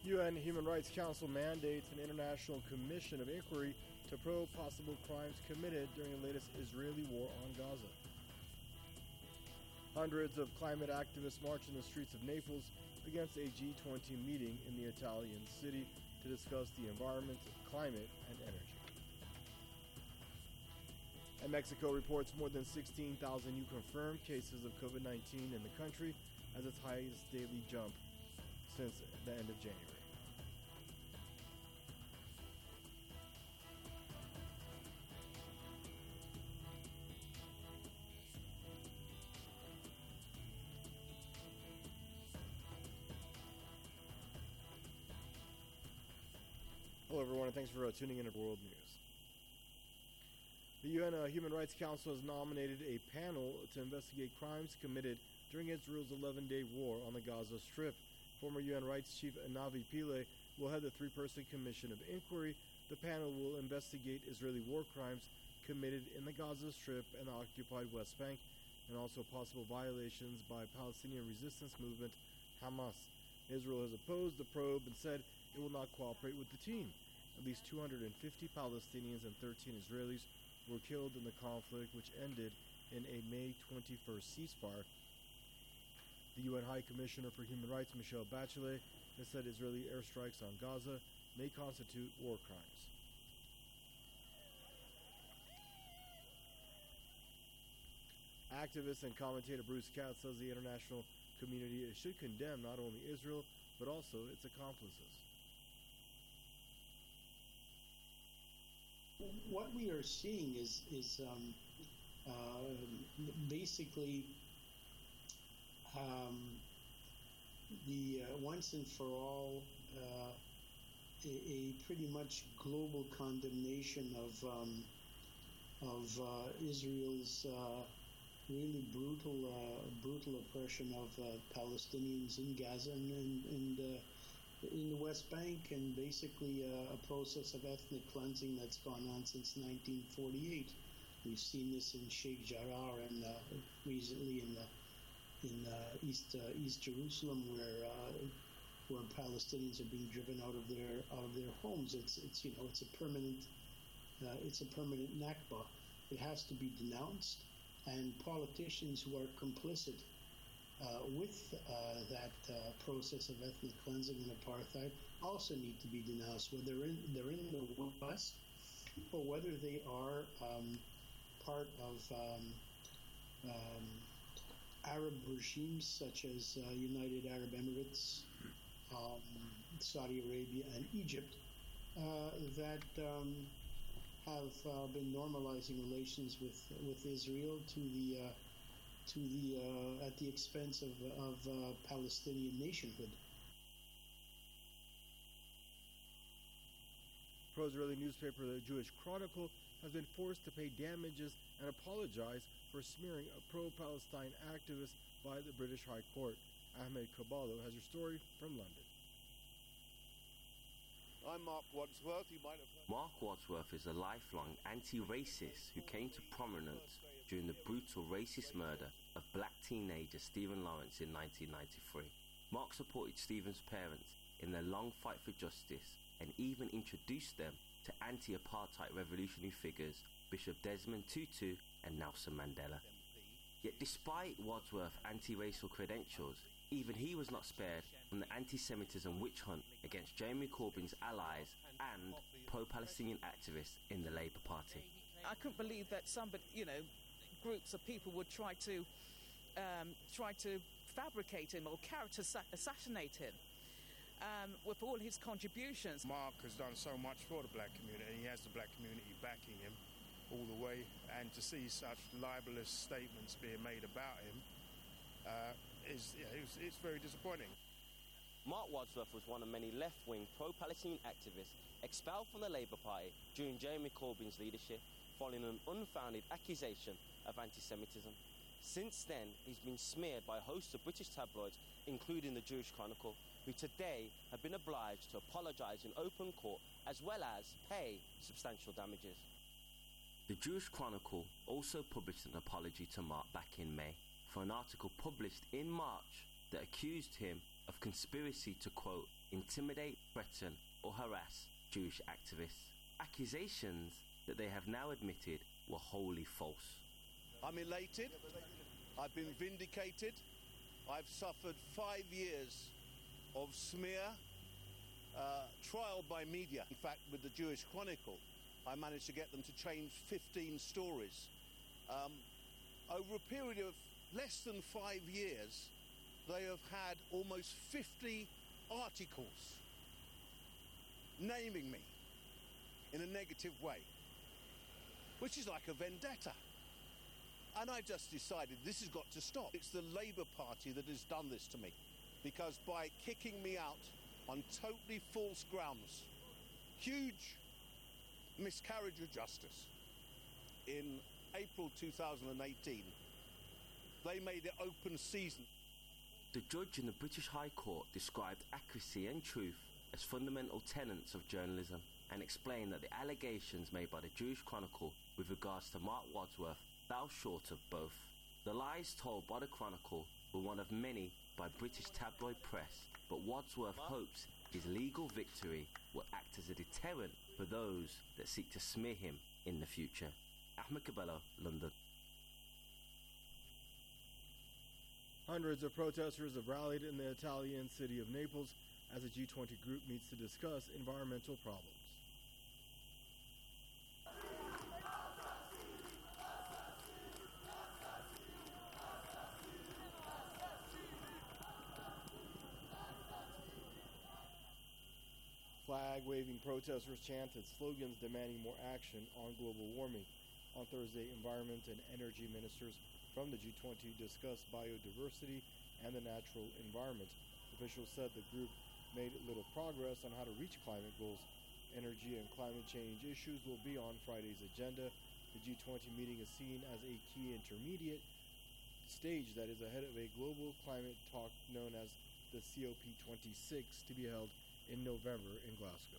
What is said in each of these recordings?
UN Human Rights Council mandates an international commission of inquiry to probe possible crimes committed during the latest Israeli war on Gaza. Hundreds of climate activists marched in the streets of Naples against a G20 meeting in the Italian city to discuss the environment, climate, and energy. And Mexico reports more than 16,000 new confirmed cases of COVID-19 in the country, as its highest daily jump since the end of January. Hello everyone, and thanks for tuning in to World News. The UN Human Rights Council has nominated a panel to investigate crimes committed during Israel's 11-day war on the Gaza Strip. Former UN Rights Chief Navi Pillay will head the three-person commission of inquiry. The panel will investigate Israeli war crimes committed in the Gaza Strip and the occupied West Bank, and also possible violations by Palestinian resistance movement Hamas. Israel has opposed the probe and said it will not cooperate with the team. At least 250 Palestinians and 13 Israelis were killed in the conflict, which ended in a May 21st ceasefire. The UN High Commissioner for Human Rights, Michelle Bachelet, has said Israeli airstrikes on Gaza may constitute war crimes. Activist and commentator Bruce Katz says the international community should condemn not only Israel, but also its accomplices. What we are seeing is basically the once and for all a pretty much global condemnation of Israel's really brutal oppression of Palestinians in Gaza and in the West Bank, and basically a process of ethnic cleansing that's gone on since 1948. We've seen this in Sheikh Jarrah and recently in East Jerusalem, where Palestinians are being driven out of their homes. It's a permanent Nakba. It has to be denounced, and politicians who are complicit with that process of ethnic cleansing and apartheid also need to be denounced, whether they're in the West or whether they are part of Arab regimes such as United Arab Emirates, Saudi Arabia, and Egypt that have been normalizing relations with Israel at the expense of Palestinian nationhood. Pro-Israeli newspaper The Jewish Chronicle has been forced to pay damages and apologize for smearing a pro-Palestine activist by the British High Court. Ahmed Kaballo has your story from London. I'm Mark Wadsworth. You might have heard. Mark Wadsworth is a lifelong anti-racist who came to prominence during the brutal racist murder of black teenager Stephen Lawrence in 1993. Mark supported Stephen's parents in their long fight for justice and even introduced them to anti-apartheid revolutionary figures Bishop Desmond Tutu and Nelson Mandela. Yet despite Wadsworth's anti-racial credentials, even he was not spared from the anti-Semitism witch hunt against Jeremy Corbyn's allies and pro-Palestinian activists in the Labour Party. I couldn't believe that groups of people would try to fabricate him or character assassinate him with all his contributions. Mark has done so much for the black community. He has the black community backing him all the way, and to see such libelous statements being made about him it's very disappointing. Mark Wadsworth was one of many left-wing pro-Palestinian activists expelled from the Labour Party during Jeremy Corbyn's leadership following an unfounded accusation of anti-Semitism. Since then, he's been smeared by a host of British tabloids, including the Jewish Chronicle, who today have been obliged to apologise in open court as well as pay substantial damages. The Jewish Chronicle also published an apology to Mark back in May for an article published in March that accused him of conspiracy to, quote, intimidate, threaten, or harass Jewish activists. Accusations that they have now admitted were wholly false. I'm elated. I've been vindicated. I've suffered 5 years of smear, trial by media. In fact, with the Jewish Chronicle, I managed to get them to change 15 stories. Over a period of less than 5 years, they have had almost 50 articles naming me in a negative way, which is like a vendetta. And I just decided this has got to stop. It's the Labour Party that has done this to me, because by kicking me out on totally false grounds, huge miscarriage of justice, in April 2018, they made it open season. The judge in the British High Court described accuracy and truth as fundamental tenets of journalism and explained that the allegations made by the Jewish Chronicle with regards to Mark Wadsworth fell short of both. The lies told by the Chronicle were one of many by British tabloid press, but Wadsworth hopes his legal victory will act as a deterrent for those that seek to smear him in the future. Ahmed Cabello, London. Hundreds of protesters have rallied in the Italian city of Naples as a G20 group meets to discuss environmental problems. Flag-waving protesters chanted slogans demanding more action on global warming. On Thursday, environment and energy ministers from the G20 discussed biodiversity and the natural environment. Officials said the group made little progress on how to reach climate goals. Energy and climate change issues will be on Friday's agenda. The G20 meeting is seen as a key intermediate stage that is ahead of a global climate talk known as the COP26 to be held in November in Glasgow.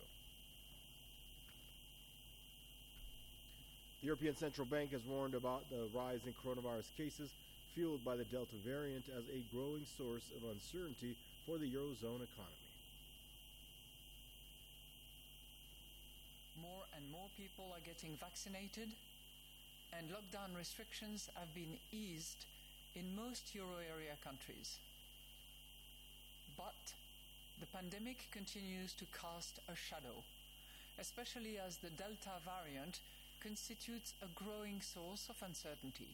The European Central Bank has warned about the rise in coronavirus cases fueled by the Delta variant as a growing source of uncertainty for the Eurozone economy. More and more people are getting vaccinated, and lockdown restrictions have been eased in most Euro area countries. But the pandemic continues to cast a shadow, especially as the Delta variant constitutes a growing source of uncertainty.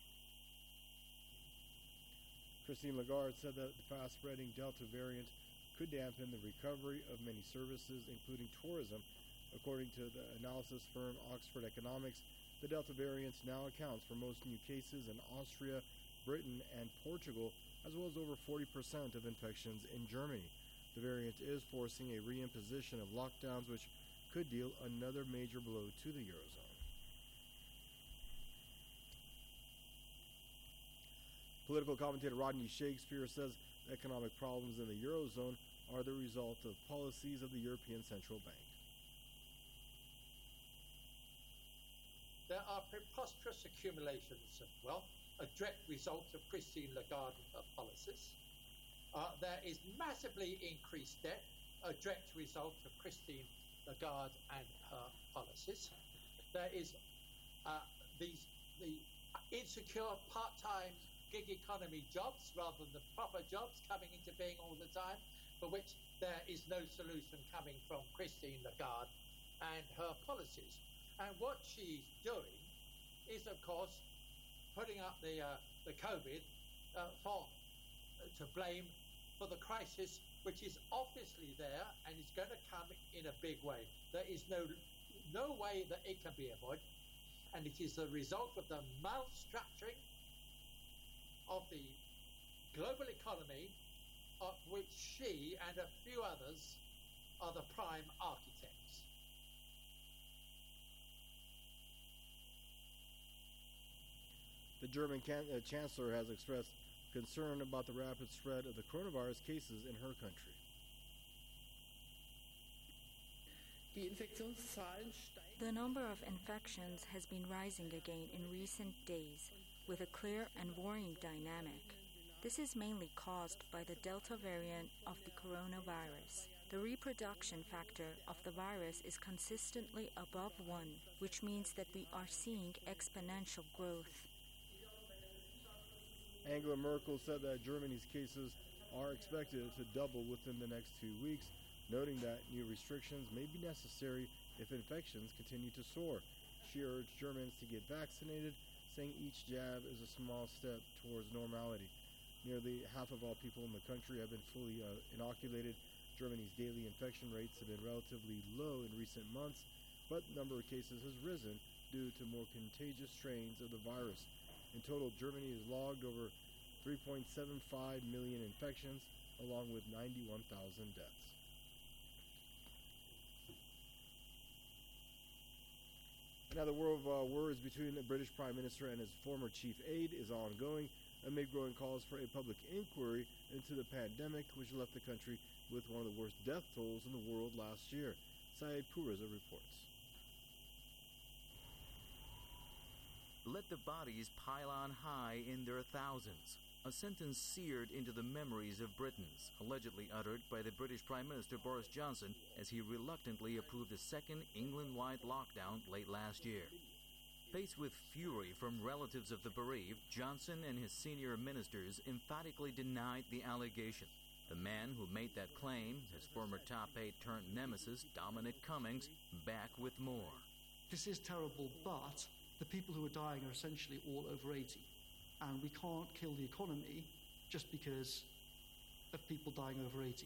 Christine Lagarde said that the fast-spreading Delta variant could dampen the recovery of many services, including tourism. According to the analysis firm Oxford Economics, the Delta variant now accounts for most new cases in Austria, Britain, and Portugal, as well as over 40% of infections in Germany. The variant is forcing a reimposition of lockdowns, which could deal another major blow to the Eurozone. Political commentator Rodney Shakespeare says economic problems in the Eurozone are the result of policies of the European Central Bank. There are preposterous accumulations of wealth, a direct result of Christine Lagarde and her policies. There is massively increased debt, a direct result of Christine Lagarde and her policies. There is the insecure part-time gig economy jobs rather than the proper jobs coming into being all the time, for which there is no solution coming from Christine Lagarde and her policies. And what she's doing is, of course, putting up the COVID to blame for the crisis, which is obviously there and is going to come in a big way. There is no way that it can be avoided, and it is the result of the malstructuring of the global economy, of which she and a few others are the prime architects. The German Chancellor has expressed concern about the rapid spread of the coronavirus cases in her country. The number of infections has been rising again in recent days, with a clear and worrying dynamic. This is mainly caused by the Delta variant of the coronavirus. The reproduction factor of the virus is consistently above 1, which means that we are seeing exponential growth. Angela Merkel said that Germany's cases are expected to double within the next 2 weeks, noting that new restrictions may be necessary if infections continue to soar. She urged Germans to get vaccinated, saying each jab is a small step towards normality. Nearly half of all people in the country have been fully inoculated. Germany's daily infection rates have been relatively low in recent months, but the number of cases has risen due to more contagious strains of the virus. In total, Germany has logged over 3.75 million infections, along with 91,000 deaths. Now, the war of words between the British Prime Minister and his former chief aide is ongoing amid growing calls for a public inquiry into the pandemic, which left the country with one of the worst death tolls in the world last year. Syed Puriza reports. Let the bodies pile on high in their thousands. A sentence seared into the memories of Britons, allegedly uttered by the British Prime Minister Boris Johnson as he reluctantly approved a second England-wide lockdown late last year. Faced with fury from relatives of the bereaved, Johnson and his senior ministers emphatically denied the allegation. The man who made that claim, his former top aide turned nemesis, Dominic Cummings, back with more. This is terrible, but the people who are dying are essentially all over 80. And we can't kill the economy just because of people dying over 80.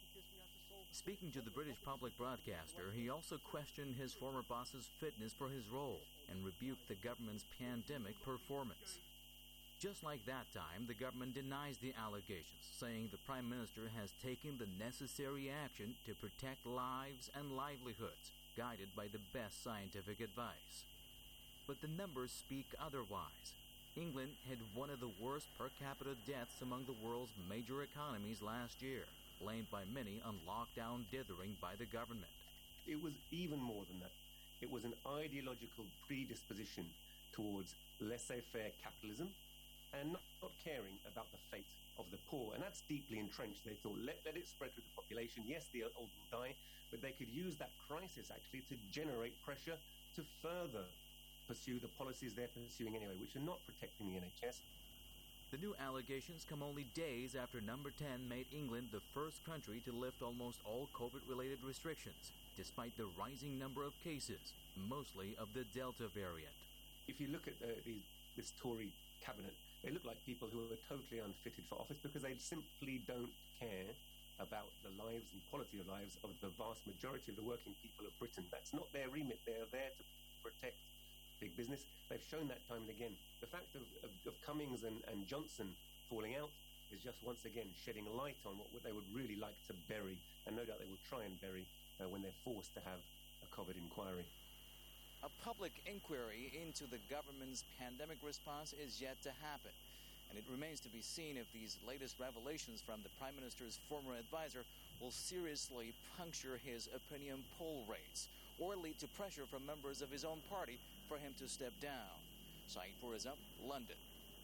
Speaking to the British public broadcaster, he also questioned his former boss's fitness for his role and rebuked the government's pandemic performance. Just like that time, the government denies the allegations, saying the Prime Minister has taken the necessary action to protect lives and livelihoods, guided by the best scientific advice. But the numbers speak otherwise. England had one of the worst per capita deaths among the world's major economies last year, blamed by many on lockdown dithering by the government. It was even more than that. It was an ideological predisposition towards laissez-faire capitalism and not caring about the fate of the poor. And that's deeply entrenched. They thought, let it spread through the population. Yes, the old will die, but they could use that crisis actually to generate pressure to further pursue the policies they're pursuing anyway, which are not protecting the NHS. The new allegations come only days after Number 10 made England the first country to lift almost all COVID-related restrictions, despite the rising number of cases, mostly of the Delta variant. If you look at this Tory cabinet, they look like people who are totally unfitted for office because they simply don't care about the lives and quality of lives of the vast majority of the working people of Britain. That's not their remit. They're there to protect big business. They've shown that time and again. The fact of Cummings and Johnson falling out is just once again shedding light on what they would really like to bury, and no doubt they will try and bury when they're forced to have a COVID inquiry. A public inquiry into the government's pandemic response is yet to happen, and it remains to be seen if these latest revelations from the Prime Minister's former advisor will seriously puncture his opinion poll rates or lead to pressure from members of his own party for him to step down. Syed Puriza, London.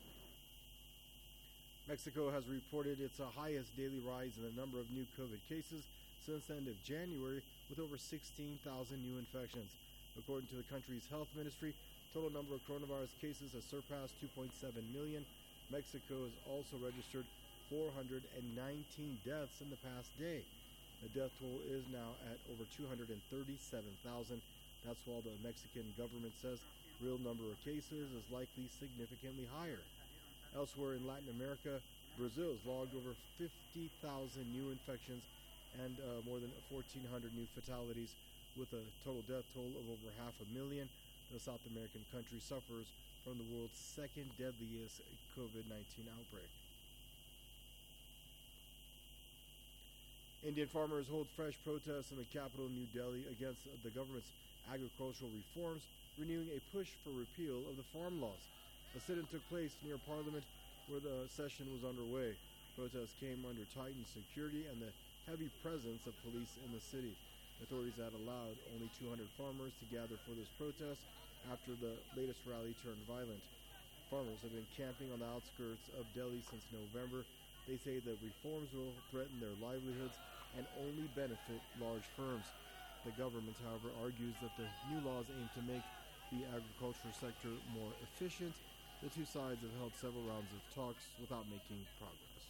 Mexico has reported its highest daily rise in the number of new COVID cases since the end of January, with over 16,000 new infections. According to the country's health ministry, total number of coronavirus cases has surpassed 2.7 million. Mexico has also registered 419 deaths in the past day. The death toll is now at over 237,000. That's while the Mexican government says real number of cases is likely significantly higher. Elsewhere in Latin America, Brazil has logged over 50,000 new infections and more than 1,400 new fatalities, with a total death toll of over 500,000. The South American country suffers from the world's second deadliest COVID-19 outbreak. Indian farmers hold fresh protests in the capital, New Delhi, against the government's agricultural reforms, renewing a push for repeal of the farm laws. A sit-in took place near Parliament where the session was underway. Protests came under tightened security and the heavy presence of police in the city. Authorities had allowed only 200 farmers to gather for this protest after the latest rally turned violent. Farmers have been camping on the outskirts of Delhi since November. They say the reforms will threaten their livelihoods and only benefit large firms. The government, however, argues that the new laws aim to make the agricultural sector more efficient. The two sides have held several rounds of talks without making progress.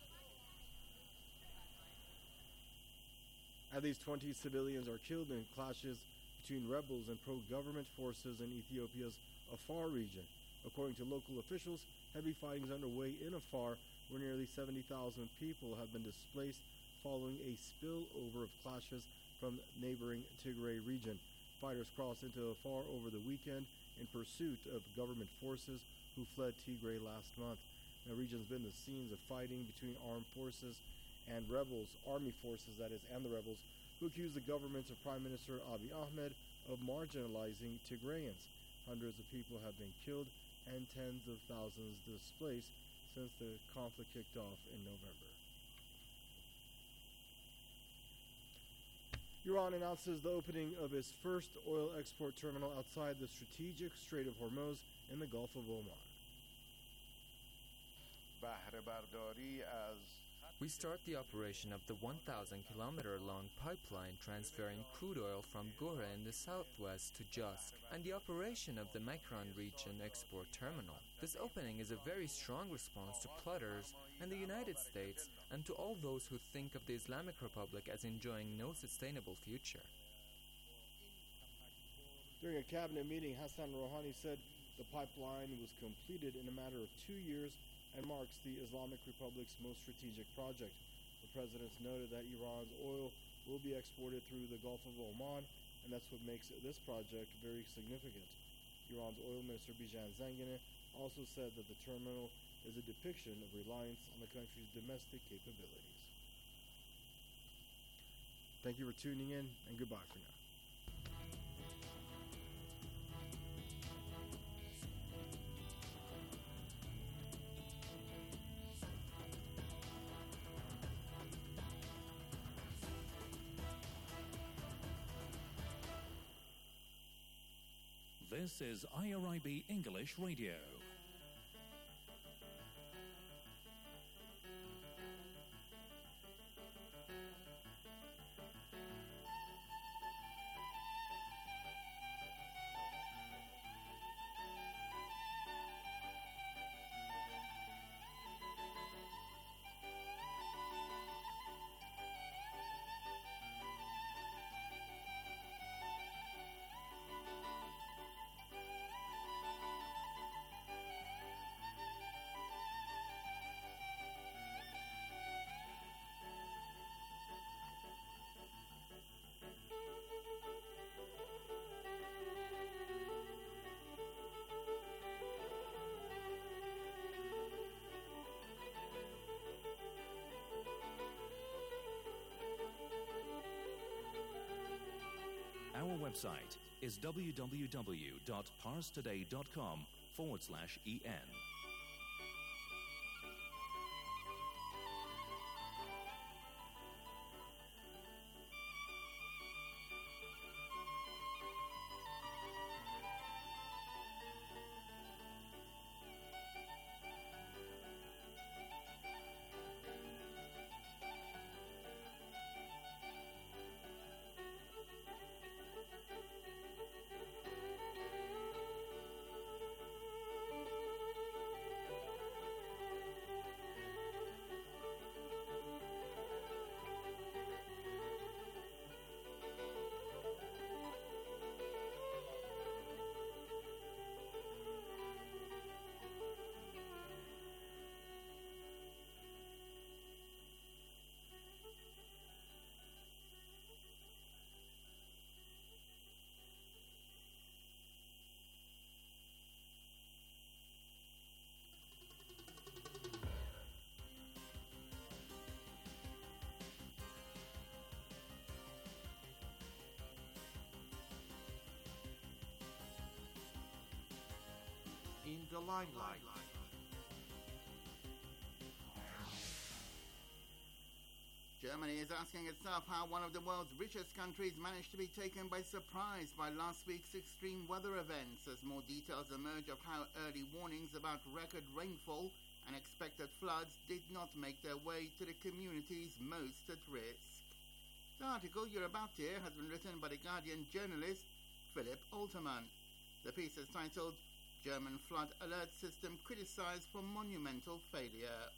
At least 20 civilians are killed in clashes between rebels and pro-government forces in Ethiopia's Afar region. According to local officials, heavy fighting is underway in Afar, where nearly 70,000 people have been displaced following a spillover of clashes from neighboring Tigray region. Fighters crossed into Afar over the weekend in pursuit of government forces who fled Tigray last month. The region has been the scenes of fighting between armed forces and rebels, army forces that is, and the rebels, who accuse the government of Prime Minister Abiy Ahmed of marginalizing Tigrayans. Hundreds of people have been killed and tens of thousands displaced since the conflict kicked off in November. Iran announces the opening of its first oil export terminal outside the strategic Strait of Hormuz in the Gulf of Oman. We start the operation of the 1,000-kilometer-long pipeline transferring crude oil from Gora in the southwest to Jusk, and the operation of the Makran region export terminal. This opening is a very strong response to plotters and the United States and to all those who think of the Islamic Republic as enjoying no sustainable future. During a cabinet meeting, Hassan Rouhani said the pipeline was completed in a matter of 2 years and marks the Islamic Republic's most strategic project. The president noted that Iran's oil will be exported through the Gulf of Oman, and that's what makes this project very significant. Iran's oil minister Bijan Zanganeh also said that the terminal is a depiction of reliance on the country's domestic capabilities. Thank you for tuning in, and goodbye for now. This is IRIB English Radio. Our website is www.parstoday.com/en. In the limelight. Germany is asking itself how one of the world's richest countries managed to be taken by surprise by last week's extreme weather events, as more details emerge of how early warnings about record rainfall and expected floods did not make their way to the communities most at risk. The article you're about to hear has been written by The Guardian journalist Philip Alterman. The piece is titled "German Flood Alert System Criticized for Monumental Failure."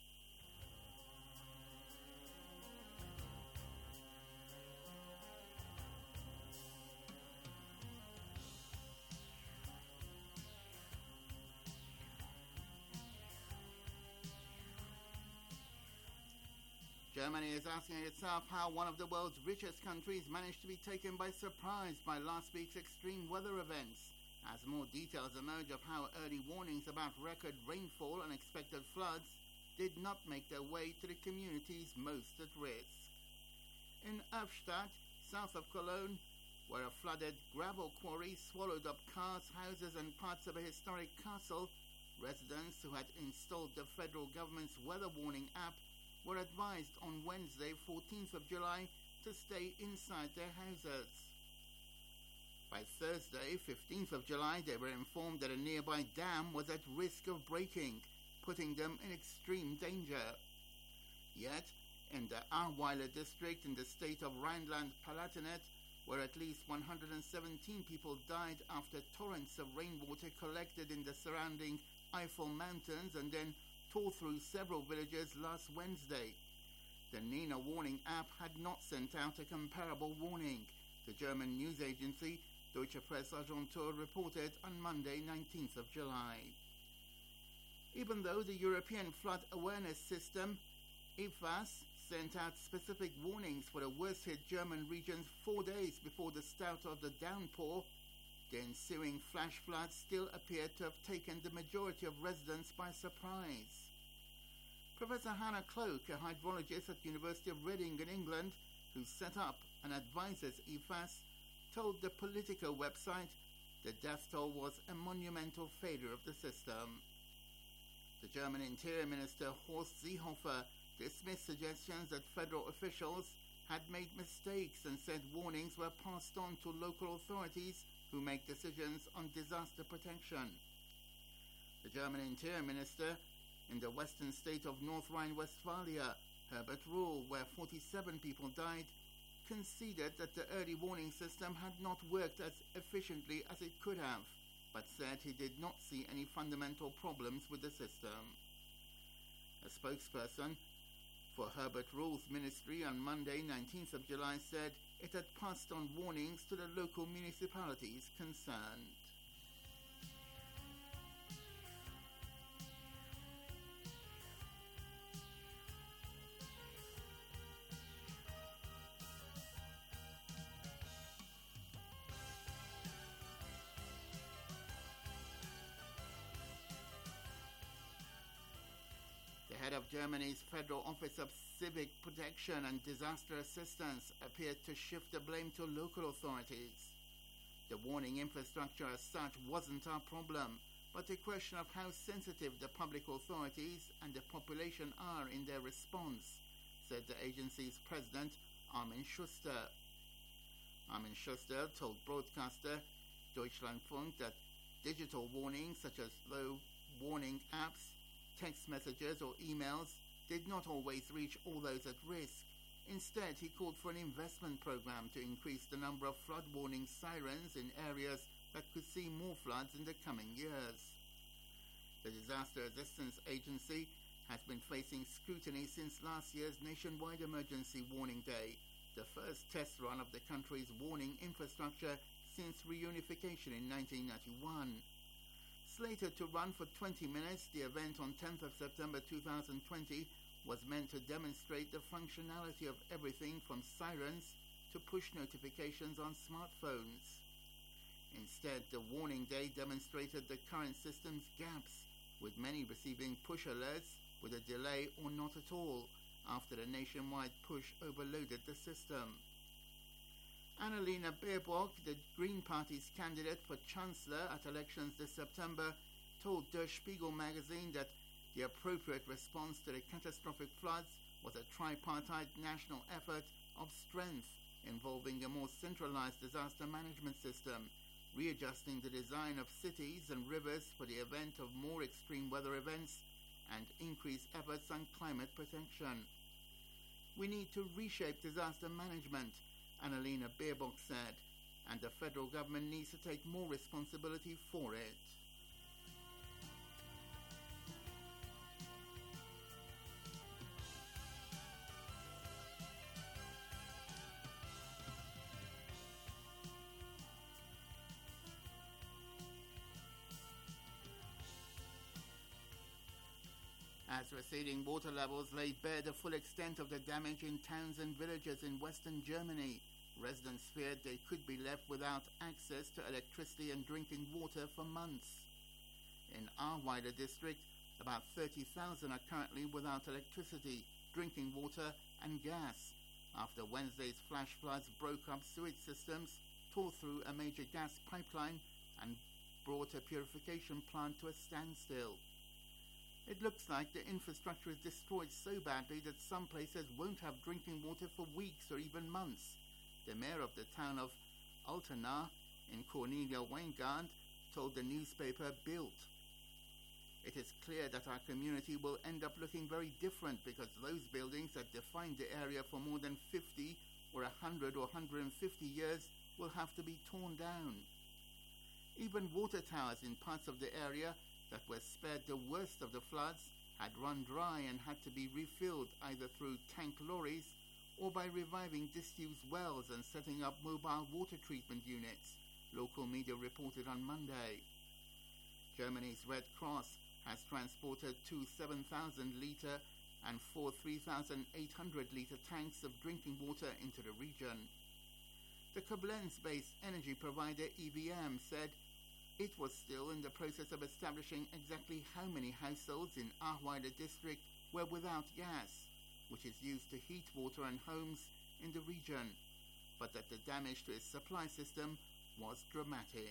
Germany is asking itself how one of the world's richest countries managed to be taken by surprise by last week's extreme weather events, as more details emerge of how early warnings about record rainfall and expected floods did not make their way to the communities most at risk. In Erftstadt, south of Cologne, where a flooded gravel quarry swallowed up cars, houses and parts of a historic castle, residents who had installed the federal government's weather warning app were advised on Wednesday, 14th of July, to stay inside their houses. By Thursday, 15th of July, they were informed that a nearby dam was at risk of breaking, putting them in extreme danger. Yet, in the Ahrweiler district in the state of Rhineland-Palatinate, where at least 117 people died after torrents of rainwater collected in the surrounding Eifel Mountains and then tore through several villages last Wednesday, the Nina warning app had not sent out a comparable warning, the German news agency Deutsche Presseagentur reported on Monday, 19th of July. Even though the European Flood Awareness System, IFAS, sent out specific warnings for the worst-hit German regions 4 days before the start of the downpour, the ensuing flash floods still appear to have taken the majority of residents by surprise. Professor Hannah Cloak, a hydrologist at University of Reading in England, who set up and advises IFAS, told the Politico website the death toll was a monumental failure of the system. The German Interior Minister Horst Seehofer dismissed suggestions that federal officials had made mistakes and said warnings were passed on to local authorities who make decisions on disaster protection. The German Interior Minister in the western state of North Rhine-Westphalia, Herbert Rühl, where 47 people died, conceded that the early warning system had not worked as efficiently as it could have, but said he did not see any fundamental problems with the system. A spokesperson for Herbert Rühl's ministry on Monday, 19th of July, said it had passed on warnings to the local municipalities concerned. The head of Germany's Federal Office of Civic Protection and Disaster Assistance appeared to shift the blame to local authorities. The warning infrastructure as such wasn't our problem, but a question of how sensitive the public authorities and the population are in their response, said the agency's president, Armin Schuster. Armin Schuster told broadcaster Deutschlandfunk that digital warnings such as low warning apps, text messages or emails did not always reach all those at risk. Instead, he called for an investment program to increase the number of flood warning sirens in areas that could see more floods in the coming years. The Disaster Assistance Agency has been facing scrutiny since last year's nationwide emergency warning day, the first test run of the country's warning infrastructure since reunification in 1991. Slated to run for 20 minutes, the event on 10th of September 2020 was meant to demonstrate the functionality of everything from sirens to push notifications on smartphones. Instead, the warning day demonstrated the current system's gaps, with many receiving push alerts with a delay or not at all after the nationwide push overloaded the system. Annalena Baerbock, the Green Party's candidate for Chancellor at elections this September, told Der Spiegel magazine that the appropriate response to the catastrophic floods was a tripartite national effort of strength involving a more centralized disaster management system, readjusting the design of cities and rivers for the event of more extreme weather events, and increased efforts on climate protection. We need to reshape disaster management, Annalena Baerbock said, and the federal government needs to take more responsibility for it. As receding water levels laid bare the full extent of the damage in towns and villages in western Germany, residents feared they could be left without access to electricity and drinking water for months. In Ahrweiler district, about 30,000 are currently without electricity, drinking water and gas, after Wednesday's flash floods broke up sewage systems, tore through a major gas pipeline, and brought a purification plant to a standstill. It looks like the infrastructure is destroyed so badly that some places won't have drinking water for weeks or even months, the mayor of the town of Altena in Cornelia Weingart told the newspaper Bild. It is clear that our community will end up looking very different because those buildings that defined the area for more than 50 or 100 or 150 years will have to be torn down. Even water towers in parts of the area that were spared the worst of the floods had run dry and had to be refilled either through tank lorries or by reviving disused wells and setting up mobile water treatment units, local media reported on Monday. Germany's Red Cross has transported 2 7,000-litre and 4 3,800-litre tanks of drinking water into the region. The Koblenz-based energy provider EVM said it was still in the process of establishing exactly how many households in Ahrweiler district were without gas, which is used to heat water and homes in the region, but that the damage to its supply system was dramatic.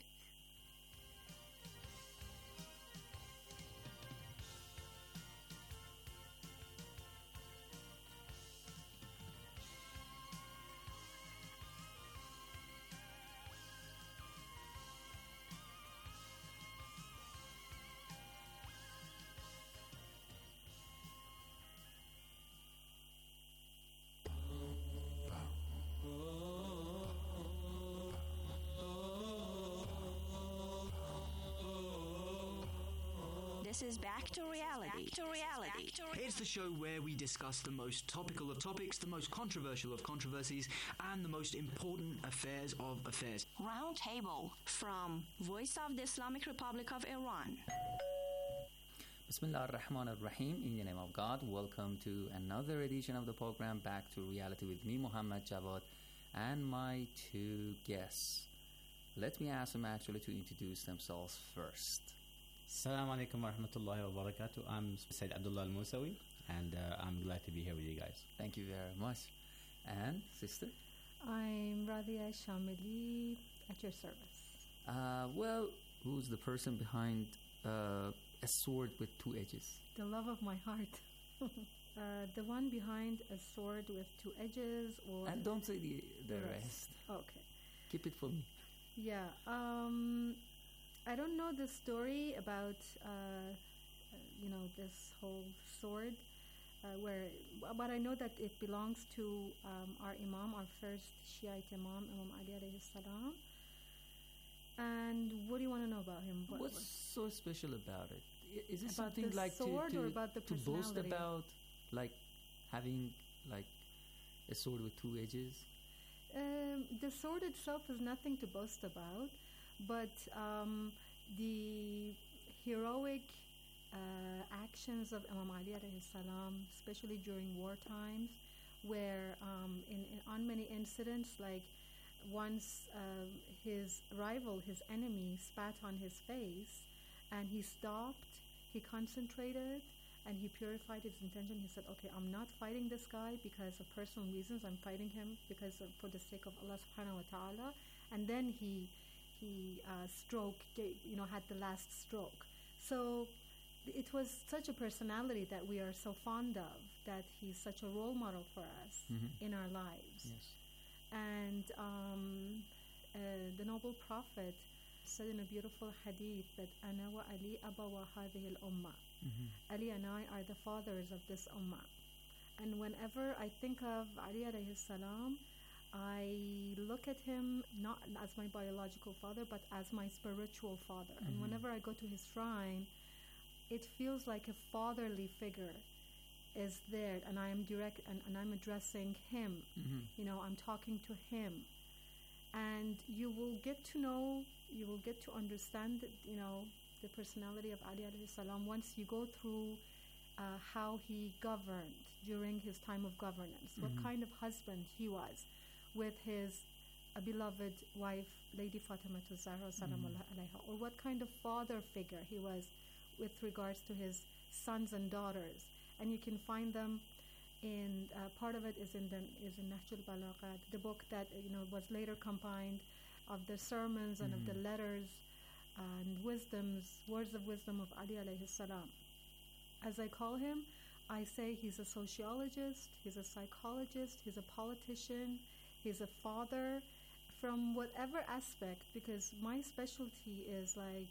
This is Back to Reality. It's the show where we discuss the most topical of topics, the most controversial of controversies, and the most important affairs of affairs. Roundtable from Voice of the Islamic Republic of Iran. Bismillah ar-Rahman ar-Rahim. In the name of God, welcome to another edition of the program Back to Reality with me, Muhammad Jawad, and my two guests. Let me ask them actually to introduce themselves first. Assalamu alaikum wa rahmatullahi wa barakatuh. I'm Sayyid Abdullah al-Musawi, and I'm glad to be here with you guys. Thank you very much. And sister? I'm Radhia Shamili, at your service. Well, who's the person behind a sword with two edges? The love of my heart. The one behind a sword with two edges, or... And don't say the rest. Okay. Keep it for me. Yeah. I don't know the story about, this whole sword, but I know that it belongs to our Imam, our first Shiite Imam, Imam Ali alayhi salam. And what do you want to know about him? What's so special about it? Is it about something the like sword to or about the to boast personality? about, like having like a sword with two edges? The sword itself is nothing to boast about, but the heroic actions of Imam Ali alayhi salam, especially during war times, where on many incidents, like once his rival, his enemy, spat on his face, and he stopped, he concentrated, and he purified his intention. He said, okay, I'm not fighting this guy because of personal reasons. I'm fighting him for the sake of Allah subhanahu wa ta'ala. And then he had the last stroke. So it was such a personality that we are so fond of, that he's such a role model for us in our lives. Yes. And the noble prophet said in a beautiful hadith that Ana wa Ali abawa hadhihi al-ummah. Ali and I are the fathers of this ummah. And whenever I think of Ali alayhi salam, I look at him not as my biological father, but as my spiritual father. And whenever I go to his shrine, it feels like a fatherly figure is there, and I am direct, and I'm addressing him. You know, I'm talking to him, and you will get to understand, you know, the personality of Ali alayhi salam once you go through how he governed during his time of governance, what kind of husband he was with his beloved wife, Lady Fatima Zahra salamullah alayha, or what kind of father figure he was with regards to his sons and daughters. And you can find them in part of it is in Nahjul Balaghat, the book that was later combined of the sermons and of the letters and words of wisdom of Ali alayhi salam. As I call him, I say he's a sociologist, he's a psychologist, he's a politician, he's a father, from whatever aspect, because my specialty is like,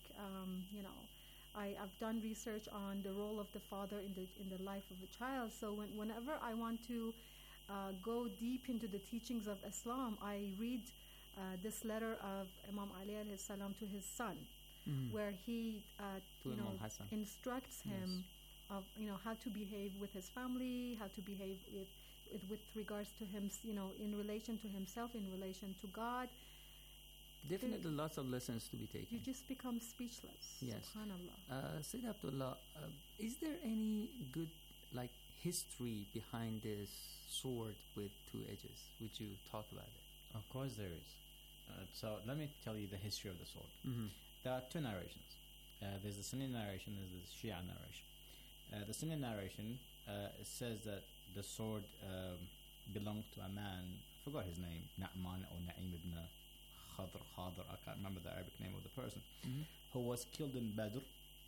I've done research on the role of the father in the life of a child. So whenever I want to go deep into the teachings of Islam, I read this letter of Imam Ali alayhi salam to his son, where he instructs him of how to behave with his family, how to behave with regards to him, in relation to himself, in relation to God. Definitely lots of lessons to be taken. You just become speechless. Yes. SubhanAllah. Sayyid Abdullah, is there any good history behind this sword with two edges? Would you talk about it? Of course there is. So let me tell you the history of the sword. There are two narrations. There's the Sunni narration, there's the Shia narration. The Sunni narration says that the sword belonged to a man, I forgot his name, Na'man or Na'im ibn Khadr, I can't remember the Arabic name of the person, who was killed in Badr.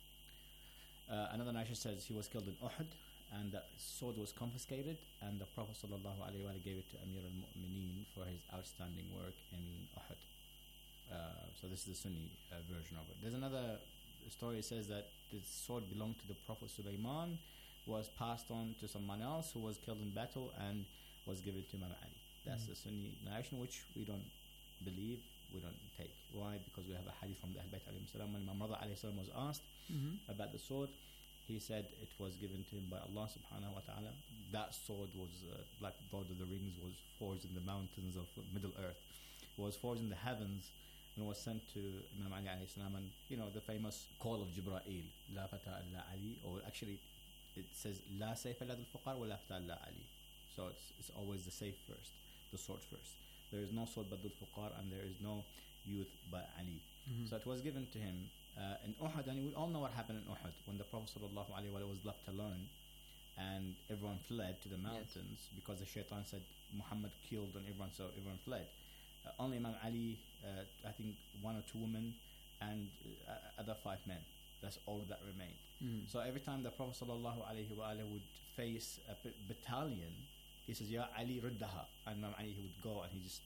Another narration says he was killed in Uhud, and the sword was confiscated, and the Prophet ﷺ gave it to Amir al-Mu'mineen for his outstanding work in Uhud. So this is the Sunni version of it. There's another story that says that the sword belonged to the Prophet Sulaiman, was passed on to someone else who was killed in battle, and was given to Imam Ali. That's the Sunni narration, which we don't believe, we don't take. Why? Because we have a hadith from the Ahl Bayt alayhim salam. When Imam Rada alayhi salam was asked about the sword, he said it was given to him by Allah subhanahu wa ta'ala. That sword was like Lord of the Rings, was forged in the mountains of Middle Earth, was forged in the heavens, and was sent to Imam Ali alayhi salam. And the famous call of Jibra'il, La fata illa Ali, or actually it says La sayfa illa al-fuqar wa la fata illa Ali. So it's always the safe first, the sword first. There is no sword but al-fuqar, and there is no youth but Ali. So it was given to him in Uhud, and we all know what happened in Uhud when the Prophet ﷺ was left alone, and everyone fled to the mountains because the shaitan said Muhammad killed, and everyone fled. Only Imam Ali, I think 1 or 2 women, and other 5 men. That's all that remained. So every time the Prophet ﷺ would face a battalion, he says, Ya Ali ruddaha, and Imam Ali, he would go and he just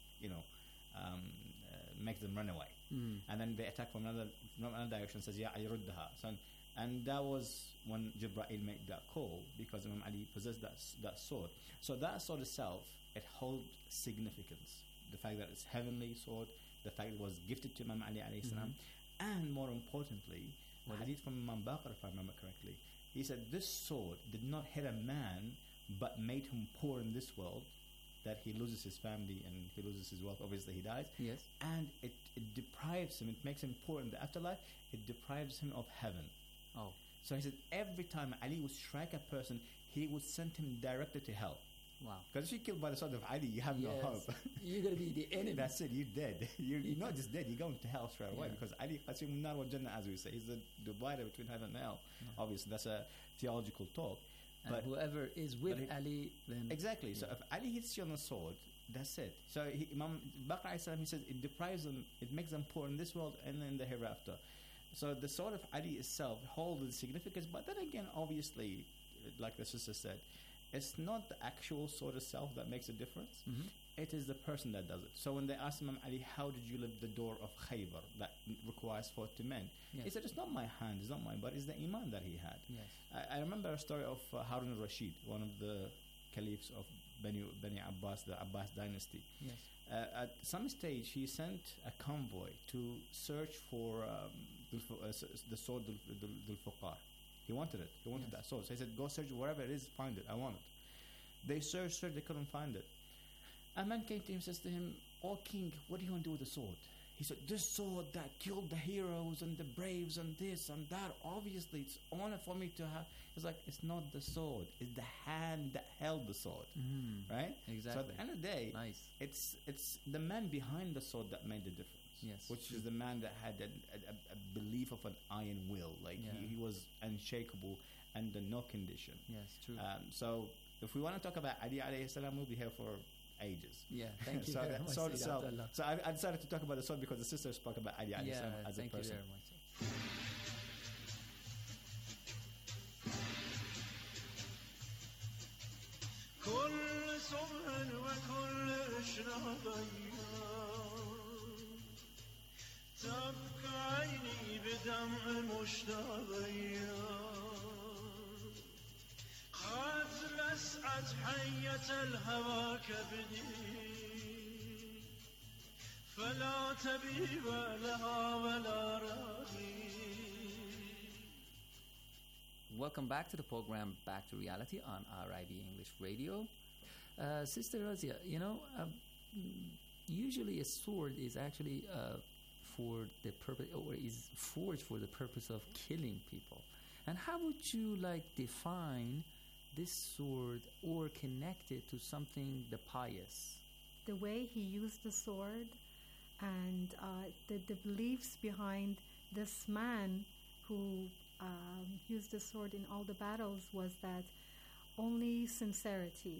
make them run away. And then they attack from another direction, says Ya Ali ruddaha. So, and that was when Jibra'il made that call, because Imam Ali possessed that sword. So that sword itself, it holds significance. The fact that it's heavenly sword, the fact it was gifted to Imam Ali alayhi salam, and more importantly, the hadith from Imam Baqir, if I remember correctly, he said this sword did not hit a man but made him poor in this world, that he loses his family and he loses his wealth, obviously he dies. Yes. And it deprives him, it makes him poor in the afterlife, it deprives him of heaven. Oh. So he said every time Ali would strike a person, he would send him directly to hell. Wow. Because if you're killed by the sword of Ali, you have no hope. You're going to be the enemy. That's it, you're dead. You're not just dead, you're going to hell straight away, because Ali Qasim Nar wa Jannah, as we say, is the divider between heaven and hell. Obviously, that's a theological talk. And but whoever is with Ali, then... Exactly. So if Ali hits you on the sword, that's it. So Imam Baqir he says it deprives them, it makes them poor in this world and in the hereafter. So the sword of Ali itself holds significance, but then again, obviously, like the sister said, it's not the actual sword itself that makes a difference. It is the person that does it. So when they asked Imam Ali, how did you lift the door of Khaybar that requires 40 men? Yes. He said, it's not my hand, it's not mine, but it's the iman that he had. Yes. I remember a story of Harun al-Rashid, one of the caliphs of Bani Abbas, the Abbas dynasty. Yes. At some stage, he sent a convoy to search for the sword Dhul Fuqar. He wanted it. He wanted that sword. So he said, go search wherever it is, find it. I want it. They searched, they couldn't find it. A man came to him and says to him, "Oh king, what do you want to do with the sword?" He said, "This sword that killed the heroes and the braves and this and that, obviously it's honor for me to have." He's like, it's not the sword, it's the hand that held the sword. Right? Exactly. So at the end of the day, nice. It's the man behind the sword that made the difference. Yes. Which is the man that had a belief of an iron will. Like he was unshakable under no condition. Yes, true. So if we want to talk about Ali alayhi salam, we'll be here for ages. Yeah, thank you so very much. So I decided to talk about the sword because the sister spoke about Ali alayhi salam as a person. Thank you very much. كل صبح وكل إشراق تبقى عيني بدمع مشتاق قد لسعت حية الهوى كبدي فلا تبيب لها ولا راغي. Welcome back to the program, Back to Reality on RIB English Radio. Sister Razia, usually a sword is actually for the purpose, or is forged for the purpose of killing people. And how would you define this sword or connect it to something the pious? The way he used the sword and the beliefs behind this man who used the sword in all the battles was that only sincerity,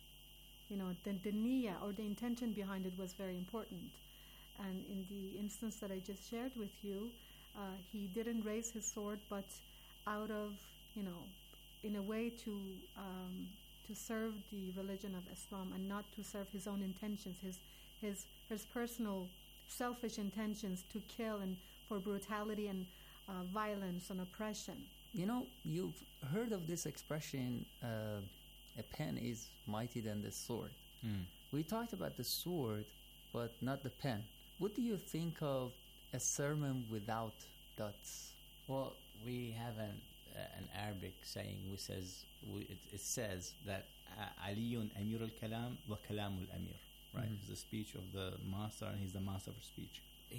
the niyyah or the intention behind it was very important. And in the instance that I just shared with you, he didn't raise his sword, but out of, in a way to serve the religion of Islam and not to serve his own intentions, his personal selfish intentions to kill and for brutality and violence and oppression. You've heard of this expression, a pen is mightier than the sword. We talked about the sword, but not the pen. What do you think of a sermon without dots? Well, we have an Arabic saying which says, it says that Aliyun Amir al-Kalam wa Kalam al-Amir. Right? It's the speech of the master and he's the master of speech.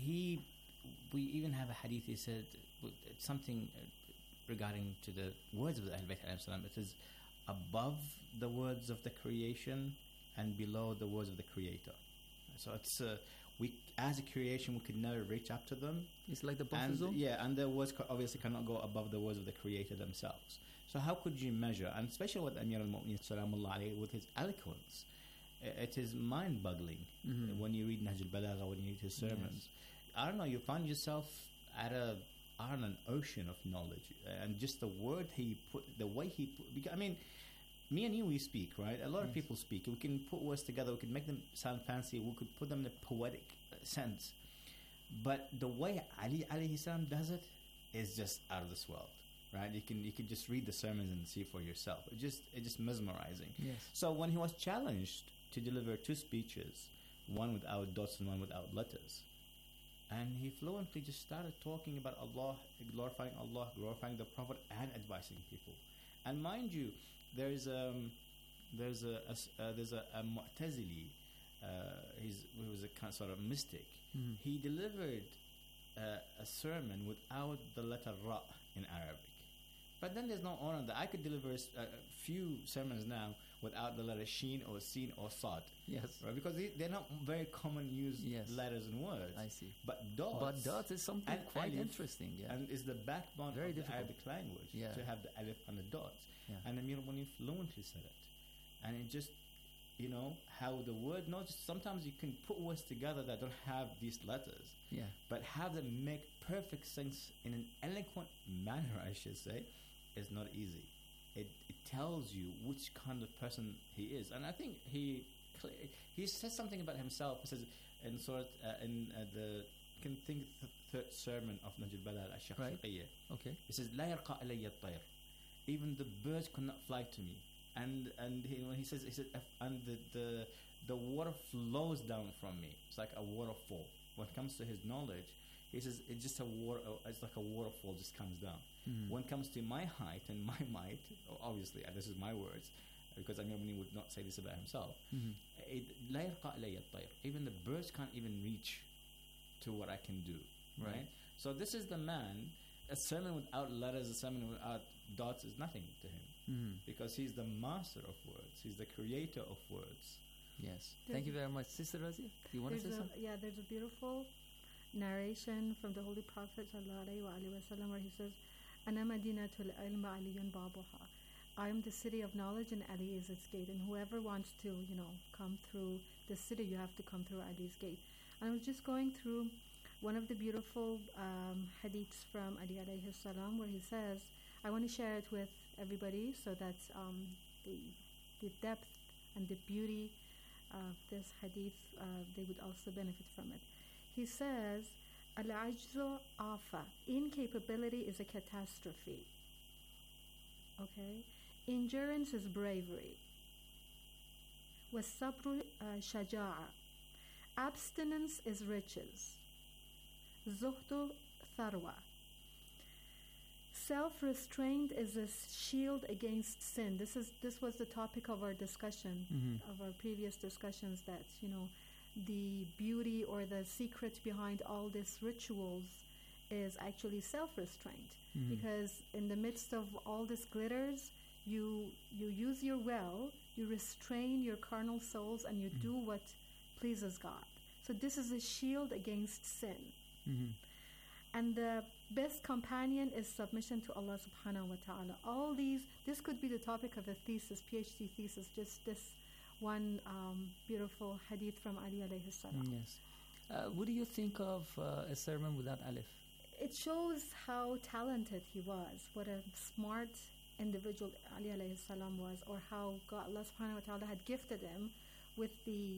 We even have a hadith, he said something regarding to the words of the Ahl Bayt alayhi salam. It is above the words of the creation and below the words of the creator. So it's we as a creation we could never reach up to them. It's like the buffer zone. Yeah, and the words obviously cannot go above the words of the creator themselves. So how could you measure? And especially with Amir al-Mu'minin salamullah alayhi, with his eloquence, it is mind-boggling when you read Nahj al-Balagha, when you read his sermons. Yes. I don't know, you find yourself at an ocean of knowledge, and just the word he put, the way he put, because, I mean, me and you, we speak, right? A lot of people speak. We can put words together, we can make them sound fancy, we could put them in a poetic sense. But the way Ali alayhi salam does it is just out of this world, right? You can just read the sermons and see for yourself. It's just mesmerizing. Yes. So when he was challenged to deliver two speeches, one without dots and one without letters, and he fluently just started talking about Allah, glorifying the Prophet, and advising people. And mind you, there's a Mu'tazili, he was a kind of sort of mystic. He delivered a sermon without the letter Ra in Arabic. But then there's no honor that I could deliver a few sermons now without the letter Sheen or Sin or Sad. Yes. Right? Because they're not very common used letters and words. I see. But dots is something quite alif, interesting. Yeah. And it's the backbone very of difficult. the Arabic language to have the alif and the dots. Yeah. And Amir al-Mu'minin fluently said it. And it just how the word, not just sometimes you can put words together that don't have these letters, but have them make perfect sense in an eloquent manner, I should say, is not easy. It tells you which kind of person he is. And I think he says something about himself. He says in the third sermon of Najul Balagha al-Shafiqiyya. Okay. He says, لا يرقى إلي الطير. Even the birds could not fly to me. And when he said, and the water flows down from me. It's like a waterfall. When it comes to his knowledge, he says it's just it's like a waterfall just comes down. Mm-hmm. When it comes to my height and my might, obviously, this is my words, because Amir Mu'minin would not say this about himself. لا يرقى إلي الطير. Even the birds can't even reach to what I can do. Right? So this is the man. A sermon without letters, a sermon without dots is nothing to him, because he's the master of words. He's the creator of words. Yes. Thank you very much, Sister Razia. Do you want to say something? Yeah, there's a beautiful narration from the Holy Prophet ﷺ where he says, "Ana madinatul ilm aliyun babuha." I am the city of knowledge, and Ali is its gate. And whoever wants to, come through the city, you have to come through Ali's gate. And I was just going through one of the beautiful hadiths from Ali alayhi salam, where he says, I want to share it with everybody so that the depth and the beauty of this hadith, they would also benefit from it. He says, Al-ajzu afa. Incapability is a catastrophe. Okay? Endurance is bravery. Was-sabru shaja'a. Abstinence is riches. Zuhdu tharwa. Self-restraint is a shield against sin. This was the topic of our discussion, of our previous discussions, that the beauty or the secret behind all these rituals is actually self-restraint. Because in the midst of all these glitters, you use your will, you restrain your carnal souls, and you do what pleases God. So this is a shield against sin. And the best companion is submission to Allah subhanahu wa ta'ala. All this could be the topic of a thesis, PhD thesis, just this one beautiful hadith from Ali alayhi salam. Yes. What do you think of a sermon without alif? It shows how talented he was, what a smart individual Ali alayhi salam was, or how God, Allah subhanahu wa ta'ala had gifted him with the,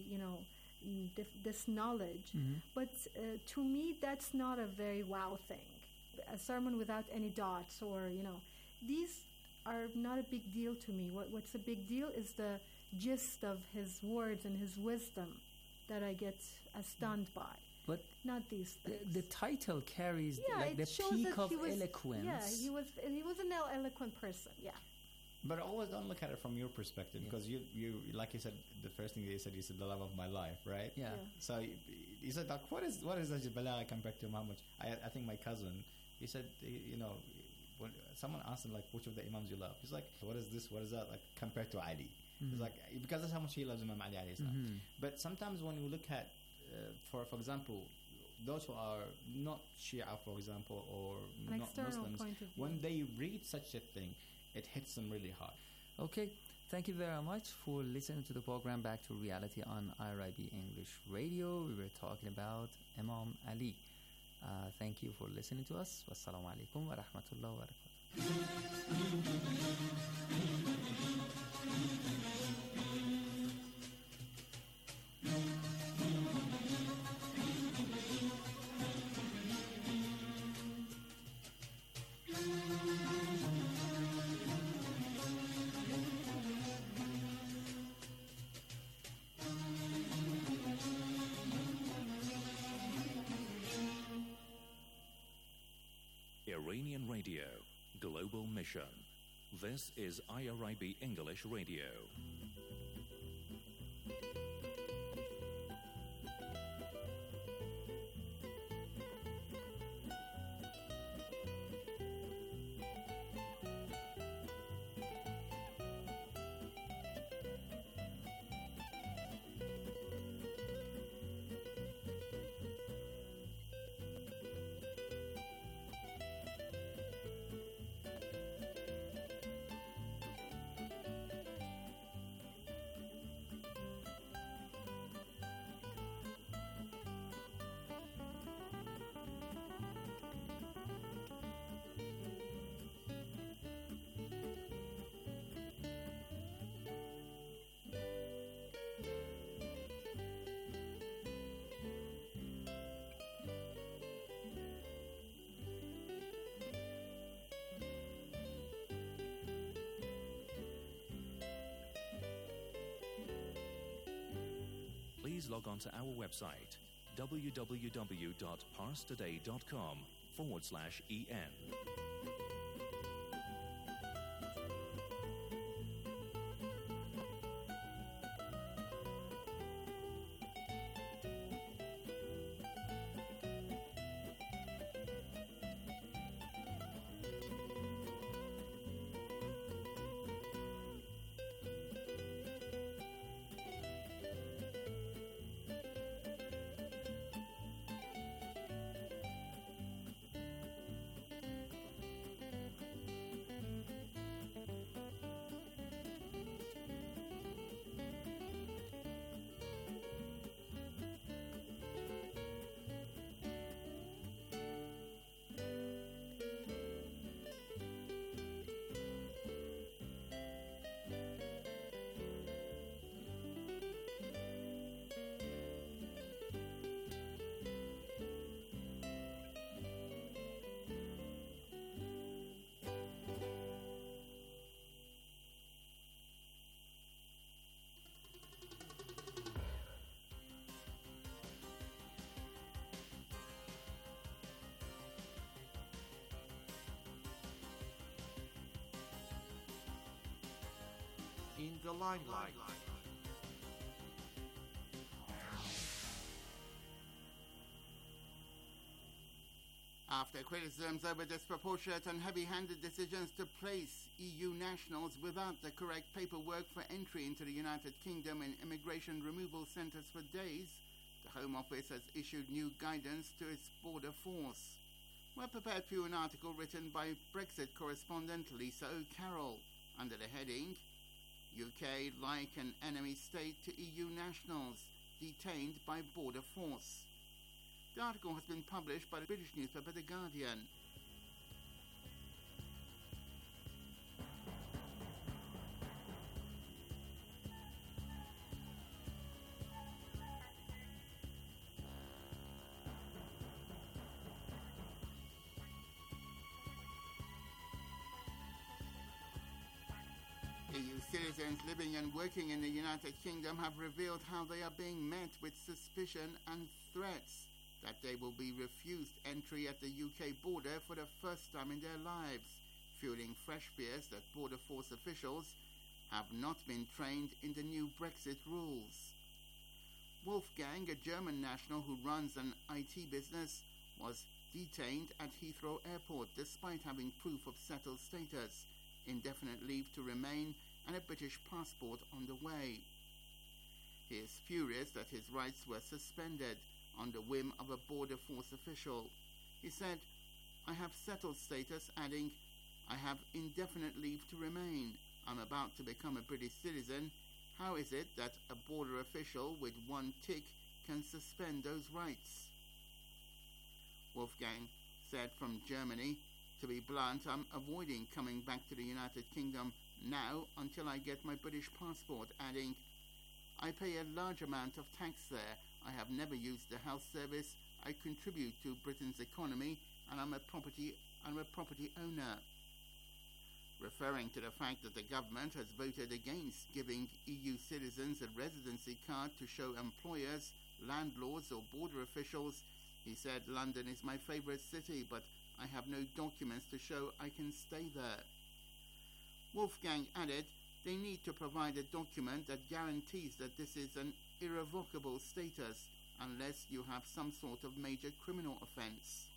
this knowledge. But to me, that's not a very wow thing. A sermon without any dots, or these are not a big deal to me. What's a big deal is the gist of his words and his wisdom that I get stunned by. But not these things. The title carries the peak of eloquence. Yeah, he was an eloquent person. Yeah. But always don't look at it from your perspective, because you like you said, the first thing that you said the love of my life, right? Yeah. So you said, like, what is Najul Balagha compared to Muhammad? I think my cousin, he said, when someone asked him, like, which of the imams you love, he's like, what is this? What is that? Like, compared to Ali. He's like, because that's how much he loves Imam Ali alayhi salam. But sometimes when you look at, for example, those who are not Shia, for example, or an not Muslims, when they read such a thing, it hits them really hard. Okay, thank you very much for listening to the program Back to Reality on IRIB English Radio. We were talking about Imam Ali. Thank you for listening to us. Wassalamu alaikum wa rahmatullahi wa barakatuh. Iranian Radio, Global Mission. This is IRIB English Radio. please log on to our website www.parstoday.com/en. In the limelight. After criticisms over disproportionate and heavy-handed decisions to place EU nationals without the correct paperwork for entry into the United Kingdom in immigration removal centres for days, the Home Office has issued new guidance to its border force. We're prepared for you an article written by Brexit correspondent Lisa O'Carroll under the heading UK like an enemy state to EU nationals detained by border force. The article has been published by the British newspaper The Guardian. EU citizens living and working in the United Kingdom have revealed how they are being met with suspicion and threats that they will be refused entry at the UK border for the first time in their lives, fueling fresh fears that border force officials have not been trained in the new Brexit rules. Wolfgang, a German national who runs an IT business, was detained at Heathrow Airport despite having proof of settled status, indefinite leave to remain, and a British passport on the way. He is furious that his rights were suspended on the whim of a border force official. He said, "I have settled status," adding, "I have indefinite leave to remain. I'm about to become a British citizen. How is it that a border official with one tick can suspend those rights?" Wolfgang said from Germany, "To be blunt, I'm avoiding coming back to the United Kingdom now until I get my British passport," adding, "I pay a large amount of tax there. I have never used the health service. I contribute to Britain's economy, and I'm a property owner." Referring to the fact that the government has voted against giving EU citizens a residency card to show employers, landlords or border officials, he said, "London is my favourite city, but I have no documents to show I can stay there." Wolfgang added they need to provide a document that guarantees that this is an irrevocable status unless you have some sort of major criminal offence.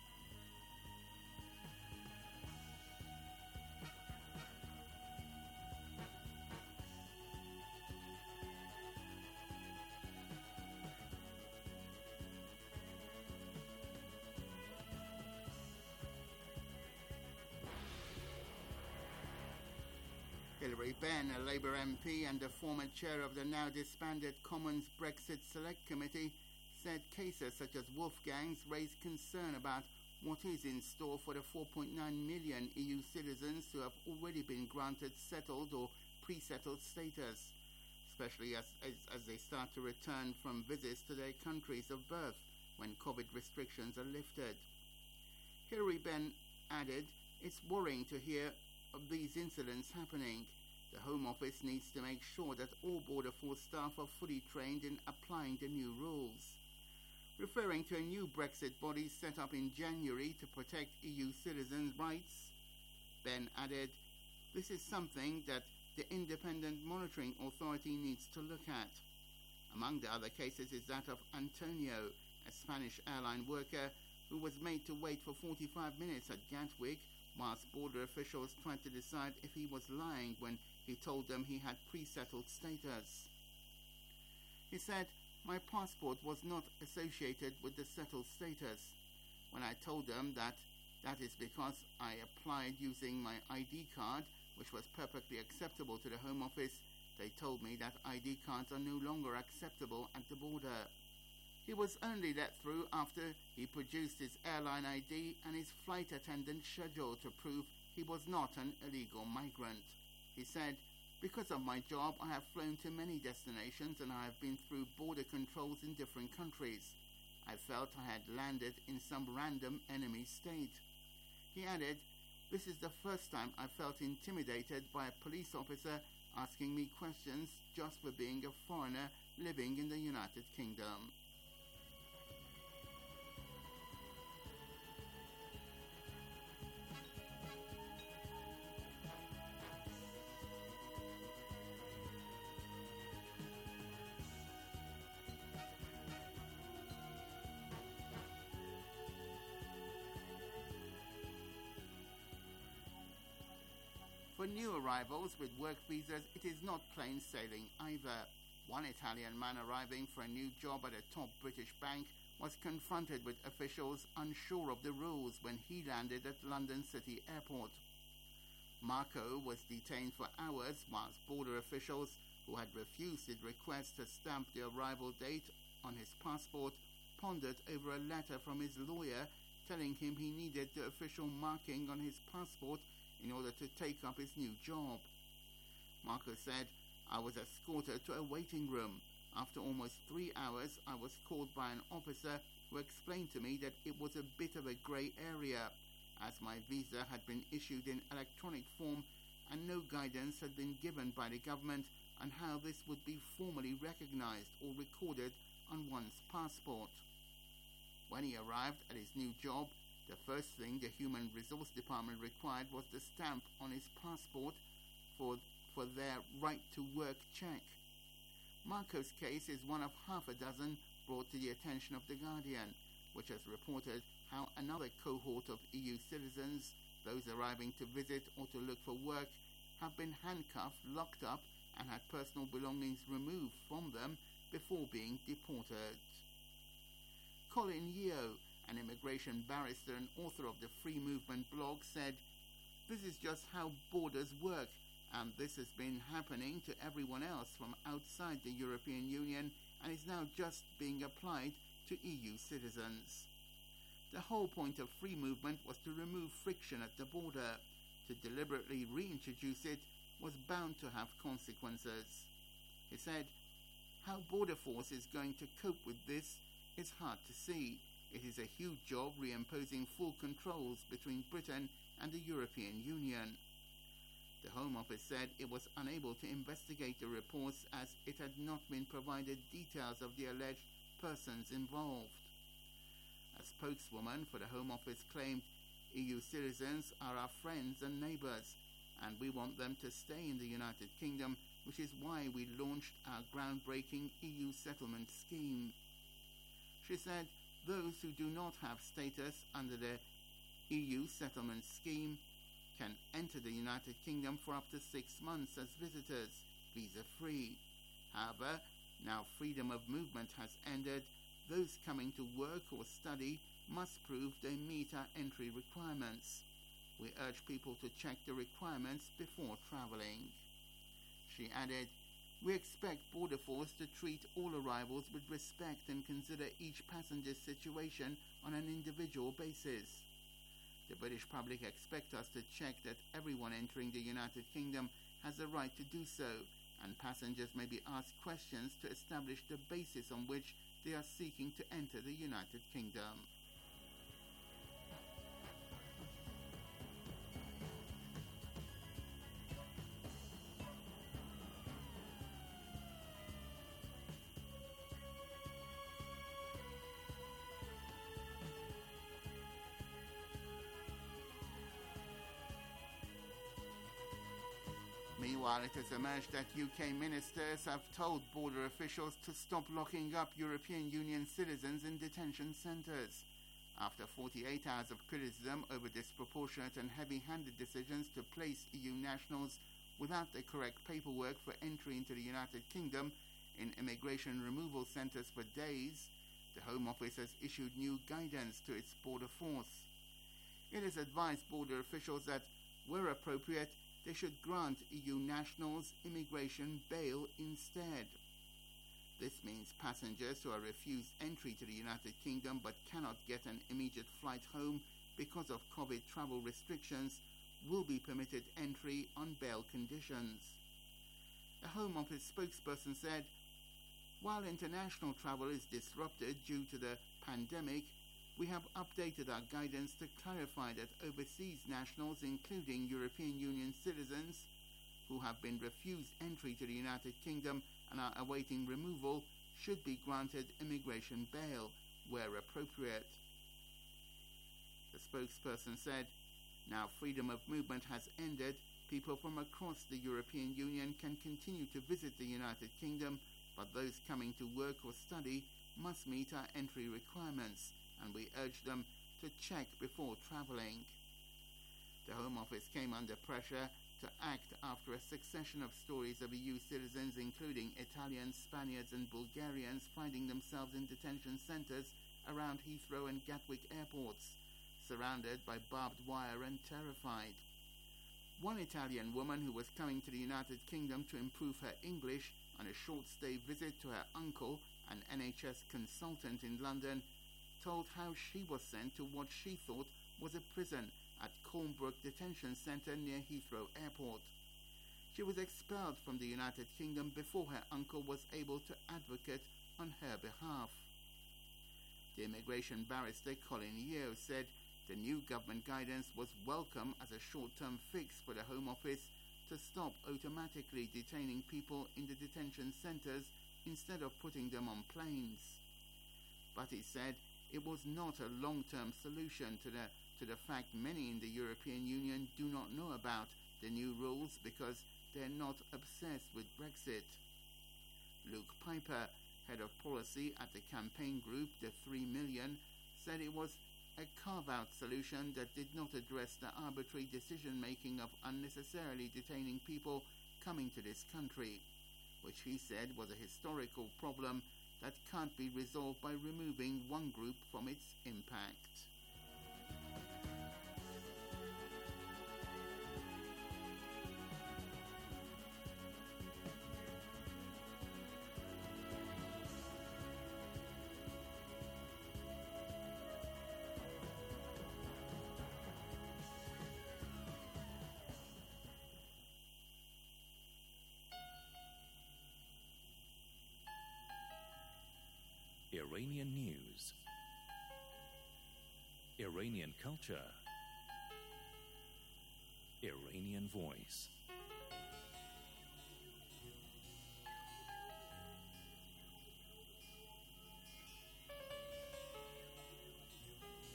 Hilary Benn, a Labour MP and the former chair of the now disbanded Commons Brexit Select Committee, said cases such as Wolfgang's raise concern about what is in store for the 4.9 million EU citizens who have already been granted settled or pre-settled status, especially as they start to return from visits to their countries of birth when COVID restrictions are lifted. Hilary Benn added, "It's worrying to hear of these incidents happening. The Home Office needs to make sure that all Border Force staff are fully trained in applying the new rules. Referring to a new Brexit body set up in January to protect EU citizens' rights, Ben added, "This is something that the Independent Monitoring Authority needs to look at." Among the other cases is that of Antonio, a Spanish airline worker who was made to wait for 45 minutes at Gatwick whilst border officials tried to decide if he was lying when he told them he had pre-settled status. He said, "My passport was not associated with the settled status. When I told them that is because I applied using my ID card, which was perfectly acceptable to the Home Office, they told me that ID cards are no longer acceptable at the border." He was only let through after he produced his airline ID and his flight attendant schedule to prove he was not an illegal migrant. He said, "Because of my job, I have flown to many destinations and I have been through border controls in different countries. I felt I had landed in some random enemy state." He added, "This is the first time I felt intimidated by a police officer asking me questions just for being a foreigner living in the United Kingdom." For new arrivals with work visas, it is not plain sailing either. One Italian man arriving for a new job at a top British bank was confronted with officials unsure of the rules when he landed at London City Airport. Marco was detained for hours whilst border officials, who had refused his request to stamp the arrival date on his passport, pondered over a letter from his lawyer telling him he needed the official marking on his passport in order to take up his new job. Marco said, "I was escorted to a waiting room. After almost 3 hours, I was called by an officer who explained to me that it was a bit of a grey area, as my visa had been issued in electronic form and no guidance had been given by the government on how this would be formally recognized or recorded on one's passport." When he arrived at his new job, the first thing the Human Resource Department required was the stamp on his passport for their right-to-work check. Marco's case is one of half a dozen brought to the attention of The Guardian, which has reported how another cohort of EU citizens, those arriving to visit or to look for work, have been handcuffed, locked up, and had personal belongings removed from them before being deported. Colin Yeo, an immigration barrister and author of the Free Movement blog, said, "This is just how borders work, and this has been happening to everyone else from outside the European Union and is now just being applied to EU citizens." The whole point of free movement was to remove friction at the border. To deliberately reintroduce it was bound to have consequences. He said, "How Border Force is going to cope with this is hard to see. It is a huge job reimposing full controls between Britain and the European Union." The Home Office said it was unable to investigate the reports as it had not been provided details of the alleged persons involved. A spokeswoman for the Home Office claimed, "EU citizens are our friends and neighbours, and we want them to stay in the United Kingdom, which is why we launched our groundbreaking EU settlement scheme." She said those who do not have status under the EU settlement scheme can enter the United Kingdom for up to 6 months as visitors, visa-free. However, now freedom of movement has ended, those coming to work or study must prove they meet our entry requirements. We urge people to check the requirements before travelling. She added, "We expect Border Force to treat all arrivals with respect and consider each passenger's situation on an individual basis. The British public expect us to check that everyone entering the United Kingdom has the right to do so, and passengers may be asked questions to establish the basis on which they are seeking to enter the United Kingdom." Meanwhile, it has emerged that UK ministers have told border officials to stop locking up European Union citizens in detention centres. After 48 hours of criticism over disproportionate and heavy-handed decisions to place EU nationals without the correct paperwork for entry into the United Kingdom in immigration removal centres for days, the Home Office has issued new guidance to its border force. It has advised border officials that, where appropriate, they should grant EU nationals immigration bail instead. This means passengers who are refused entry to the United Kingdom but cannot get an immediate flight home because of COVID travel restrictions will be permitted entry on bail conditions. The Home Office spokesperson said, "While international travel is disrupted due to the pandemic, we have updated our guidance to clarify that overseas nationals, including European Union citizens, who have been refused entry to the United Kingdom and are awaiting removal, should be granted immigration bail where appropriate." The spokesperson said, "Now freedom of movement has ended, people from across the European Union can continue to visit the United Kingdom, but those coming to work or study must meet our entry requirements, and we urge them to check before travelling." The Home Office came under pressure to act after a succession of stories of EU citizens, including Italians, Spaniards and Bulgarians, finding themselves in detention centres around Heathrow and Gatwick airports, surrounded by barbed wire and terrified. One Italian woman who was coming to the United Kingdom to improve her English on a short-stay visit to her uncle, an NHS consultant in London, told how she was sent to what she thought was a prison at Colnbrook Detention Centre near Heathrow Airport. She was expelled from the United Kingdom before her uncle was able to advocate on her behalf. The immigration barrister Colin Yeo said the new government guidance was welcome as a short-term fix for the Home Office to stop automatically detaining people in the detention centres instead of putting them on planes. But he said it was not a long-term solution to the fact many in the European Union do not know about the new rules because they're not obsessed with Brexit. Luke Piper, head of policy at the campaign group The 3 Million, said it was a carve-out solution that did not address the arbitrary decision-making of unnecessarily detaining people coming to this country, which he said was a historical problem that can't be resolved by removing one group from its impact. Iranian news, Iranian culture, Iranian voice.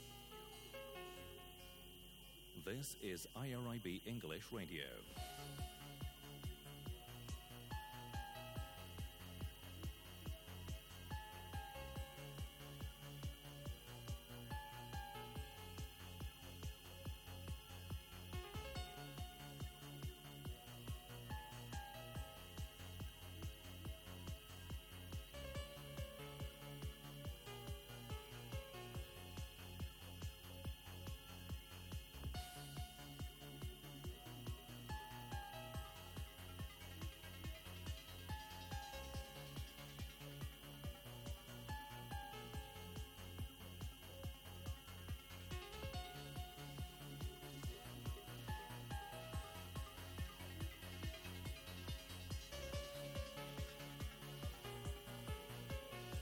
This is IRIB English Radio.